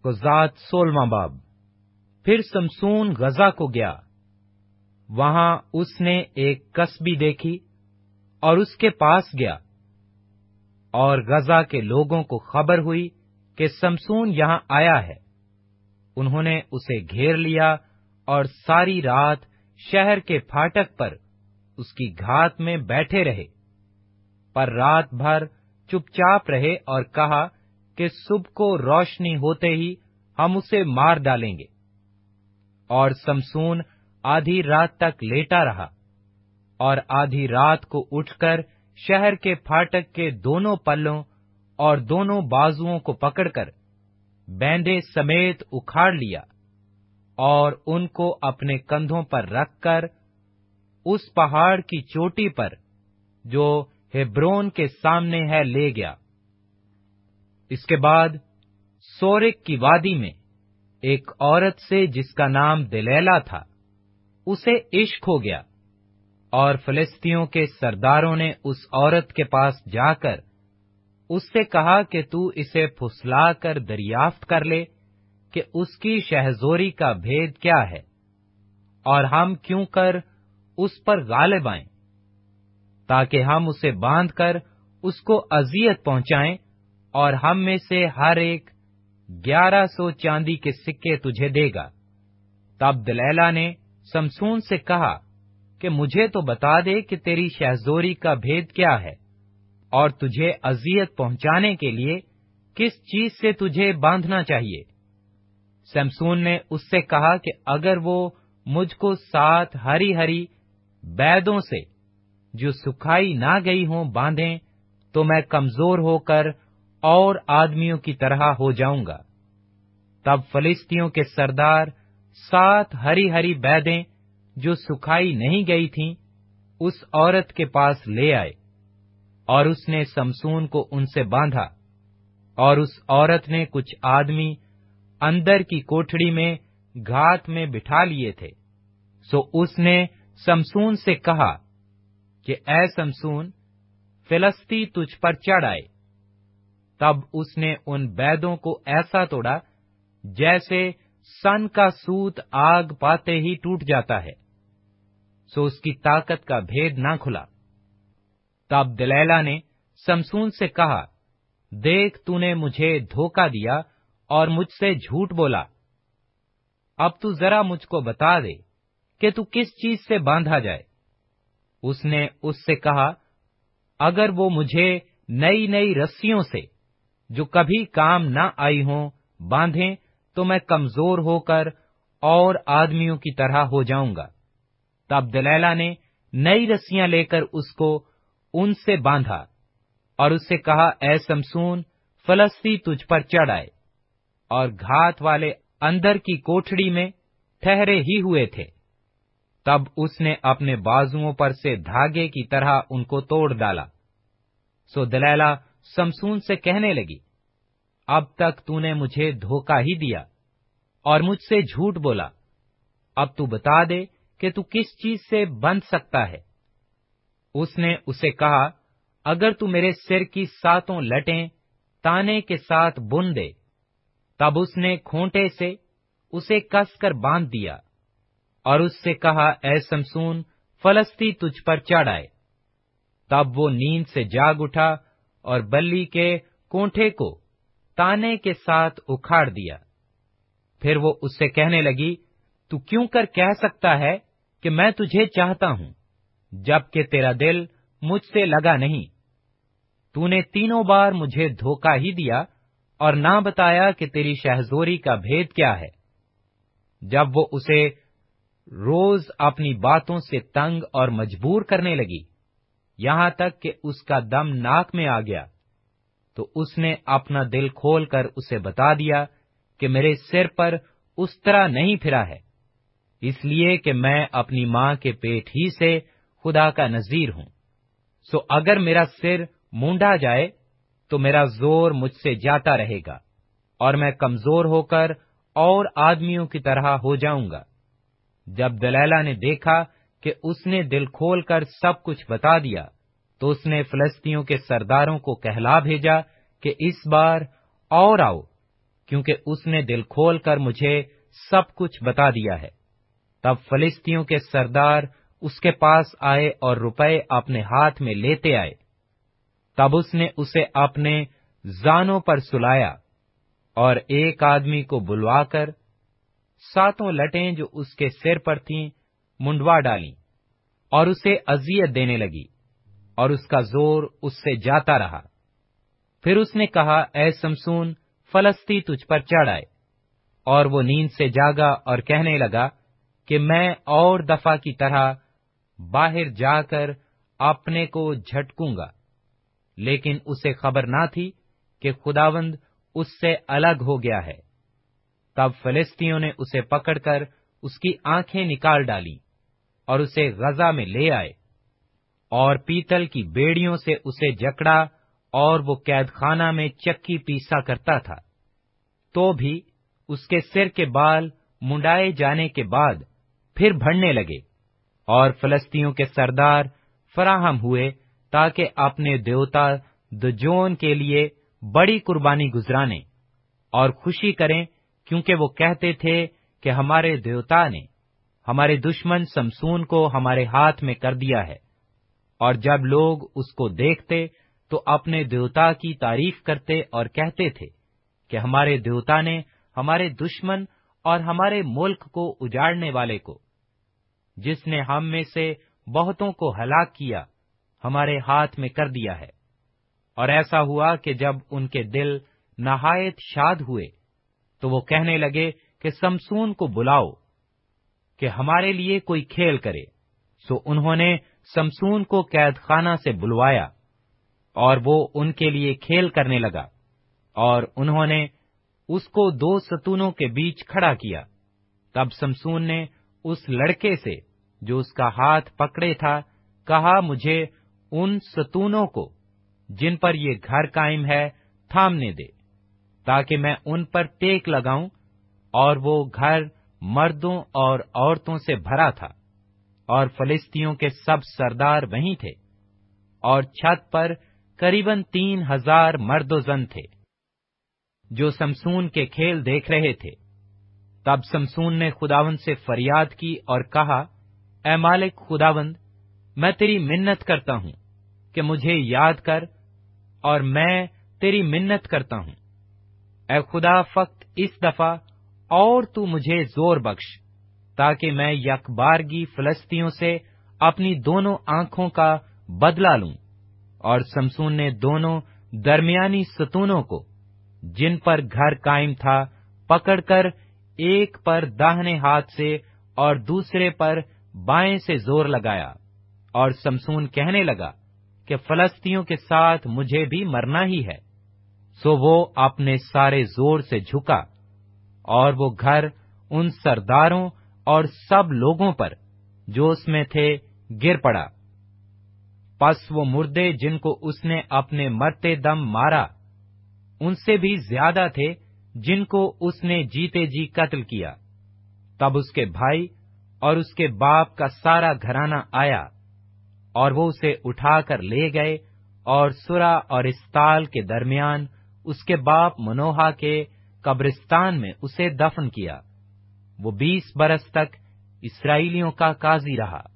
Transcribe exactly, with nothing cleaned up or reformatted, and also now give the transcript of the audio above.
गुज़ात सोलहवां बाब। फिर समसून गजा को गया। वहां उसने एक कसबी देखी और उसके पास गया, और गजा के लोगों को खबर हुई कि समसून यहां आया है। उन्होंने उसे घेर लिया और सारी रात शहर के फाटक पर उसकी घात में बैठे रहे, पर रात भर चुपचाप रहे और कहा कि सुबह को रोशनी होते ही हम उसे मार डालेंगे। और समसून आधी रात तक लेटा रहा, और आधी रात को उठकर शहर के फाटक के दोनों पल्लों और दोनों बाजुओं को पकड़कर बैंदे समेत उखाड़ लिया, और उनको अपने कंधों पर रखकर उस पहाड़ की चोटी पर जो हेब्रोन के सामने है ले गया। इसके बाद सोरेक की वादी में एक औरत से जिसका नाम दिलैला था, उसे इश्क हो गया, और फिलिस्तियों के सरदारों ने उस औरत के पास जाकर उससे कहा कि तू इसे फुसला कर दरियाफ्त कर ले कि उसकी शहज़ोरी का भेद क्या है, और हम क्यों कर उस पर गालिब आएं, ताकि हम उसे बांध कर उसको अजियत पहुंचाएं, और हम में से हर एक ग्यारह सौ चांदी के सिक्के तुझे देगा। तब दिलैला ने समसून से कहा कि मुझे तो बता दे कि तेरी शहज़ोरी का भेद क्या है, और तुझे अजियत पहुंचाने के लिए किस चीज से तुझे बांधना चाहिए। समसून ने उससे कहा कि अगर वो मुझको सात हरी हरी बैदों से जो सुखाई ना गई हों बांधें, तो मैं कमजोर होकर और आदमियों की तरह हो जाऊंगा। तब फलिस्तियों के सरदार सात हरी हरी बैदें जो सुखाई नहीं गई थीं, उस औरत के पास ले आए, और उसने समसून को उनसे बांधा। और उस औरत ने कुछ आदमी अंदर की कोठड़ी में घात में बिठा लिए थे। सो उसने समसून से कहा कि ऐ समसून, फिलिस्ती तुझ पर चढ़ आए। तब उसने उन बैदों को ऐसा तोड़ा जैसे सन का सूत आग पाते ही टूट जाता है, सो उसकी ताकत का भेद ना खुला। तब दिलैला ने समसून से कहा, देख, तूने मुझे धोखा दिया और मुझसे झूठ बोला। अब तू जरा मुझको बता दे कि तू किस चीज से बांधा जाए। उसने उससे कहा, अगर वो मुझे नई नई रस्सियों से जो कभी काम न आई हों बांधें, तो मैं कमजोर होकर और आदमियों की तरह हो जाऊंगा। तब दिलैला ने नई रस्सियां लेकर उसको उनसे बांधा, और उससे कहा, ऐ समसून, फिलिस्ती तुझ पर चढ़ आए। और घात वाले अंदर की कोठड़ी में ठहरे ही हुए थे। तब उसने अपने बाजुओं पर से धागे की तरह उनको तोड़ डाला। सो दिलैला समसून से कहने लगी, अब तक तूने मुझे धोखा ही दिया और मुझसे झूठ बोला। अब तू बता दे कि तू किस चीज से बंध सकता है। उसने उसे कहा, अगर तू मेरे सिर की सातों लटें ताने के साथ बुन दे। तब उसने खूंटे से उसे कसकर बांध दिया, और उससे कहा, ऐ समसून, फिलिस्ती तुझ पर चढ़ आए। तब वो नींद से जाग उठा और बल्ली के कोंठे को ताने के साथ उखाड़ दिया। फिर वो उससे कहने लगी, तू क्यों कर कह सकता है कि मैं तुझे चाहता हूं, जबकि तेरा दिल मुझसे लगा नहीं। तूने तीनों बार मुझे धोखा ही दिया और ना बताया कि तेरी शहज़ोरी का भेद क्या है। जब वो उसे रोज अपनी बातों से तंग और मजबूर करने लगी, यहां तक कि उसका दम नाक में आ गया, तो उसने अपना दिल खोलकर उसे बता दिया कि मेरे सिर पर उस तरह नहीं फिरा है, इसलिए कि मैं अपनी मां के पेट ही से खुदा का नजीर हूं। सो अगर मेरा सिर मूंढा जाए तो मेरा जोर मुझसे जाता रहेगा, और मैं कमजोर होकर और आदमियों की तरह हो जाऊंगा। जब दिलैला ने देखा कि उसने दिल खोलकर सब कुछ बता दिया, तो उसने फिलिस्तियों के सरदारों को कहला भेजा कि इस बार और आओ, کیونکہ اس نے دل کھول کر مجھے سب کچھ بتا دیا ہے۔ تب فلسطینیوں کے سردار اس کے پاس آئے اور روپے اپنے ہاتھ میں لیتے آئے۔ تب اس نے اسے اپنے زانوں پر سلایا اور ایک آدمی کو بلوا کر ساتوں لٹیں جو اس کے سر پر تھیں منڈوا ڈالیں اور اسے اذیت دینے لگی، اور اس کا زور اس سے جاتا رہا۔ پھر اس نے کہا، اے سمسون، فلسطی تجھ پر چڑھ آئے۔ اور وہ نیند سے جاگا اور کہنے لگا کہ میں اور دفعہ کی طرح باہر جا کر اپنے کو جھٹکوں گا، لیکن اسے خبر نہ تھی کہ خداوند اس سے الگ ہو گیا ہے۔ تب فلسطینیوں نے اسے پکڑ کر اس کی آنکھیں نکال ڈالی اور اسے غزہ میں لے آئے، اور پیتل کی بیڑیوں سے اسے جکڑا، اور وہ قید خانہ میں چکی پیسا کرتا تھا۔ تو بھی اس کے سر کے بال منڈائے جانے کے بعد پھر بڑھنے لگے، اور فلسطینیوں کے سردار فراہم ہوئے تاکہ اپنے دیوتا دجون کے لیے بڑی قربانی گزرانے اور خوشی کریں، کیونکہ وہ کہتے تھے کہ ہمارے دیوتا نے ہمارے دشمن سمسون کو ہمارے ہاتھ میں کر دیا ہے۔ اور جب لوگ اس کو دیکھتے تو اپنے دیوتا کی تعریف کرتے اور کہتے تھے کہ ہمارے دیوتا نے ہمارے دشمن اور ہمارے ملک کو اجاڑنے والے کو، جس نے ہم میں سے بہتوں کو ہلاک کیا، ہمارے ہاتھ میں کر دیا ہے۔ اور ایسا ہوا کہ جب ان کے دل نہایت شاد ہوئے تو وہ کہنے لگے کہ سمسون کو بلاؤ کہ ہمارے لیے کوئی کھیل کرے۔ سو انہوں نے سمسون کو قید خانہ سے بلوایا، اور وہ ان کے لیے کھیل کرنے لگا، اور انہوں نے اس کو دو ستونوں کے بیچ کھڑا کیا۔ تب سمسون نے اس لڑکے سے جو اس کا ہاتھ پکڑے تھا کہا، مجھے ان ستونوں کو جن پر یہ گھر قائم ہے تھامنے دے، تاکہ میں ان پر ٹیک لگاؤں۔ اور وہ گھر مردوں اور عورتوں سے بھرا تھا، اور فلسطینیوں کے سب سردار وہیں تھے، اور چھت پر قریباً تین ہزار مرد و زن تھے جو سمسون کے کھیل دیکھ رہے تھے۔ تب سمسون نے خداوند سے فریاد کی اور کہا، اے مالک خداوند، میں تیری منت کرتا ہوں کہ مجھے یاد کر، اور میں تیری منت کرتا ہوں، اے خدا، فقط اس دفعہ اور تو مجھے زور بخش، تاکہ میں یک بارگی فلسطینیوں سے اپنی دونوں آنکھوں کا بدلہ لوں۔ اور سمسون نے دونوں درمیانی ستونوں کو جن پر گھر قائم تھا پکڑ کر ایک پر داہنے ہاتھ سے اور دوسرے پر بائیں سے زور لگایا، اور سمسون کہنے لگا کہ فلسطینیوں کے ساتھ مجھے بھی مرنا ہی ہے۔ سو وہ اپنے سارے زور سے جھکا، اور وہ گھر ان سرداروں اور سب لوگوں پر جو اس میں تھے گر پڑا۔ پس وہ مردے جن کو اس نے اپنے مرتے دم مارا ان سے بھی زیادہ تھے جن کو اس نے جیتے جی قتل کیا۔ تب اس کے بھائی اور اس کے باپ کا سارا گھرانہ آیا، اور وہ اسے اٹھا کر لے گئے، اور سرا اور استال کے درمیان اس کے باپ منوہا کے قبرستان میں اسے دفن کیا۔ وہ بیس برس تک اسرائیلیوں کا قاضی رہا۔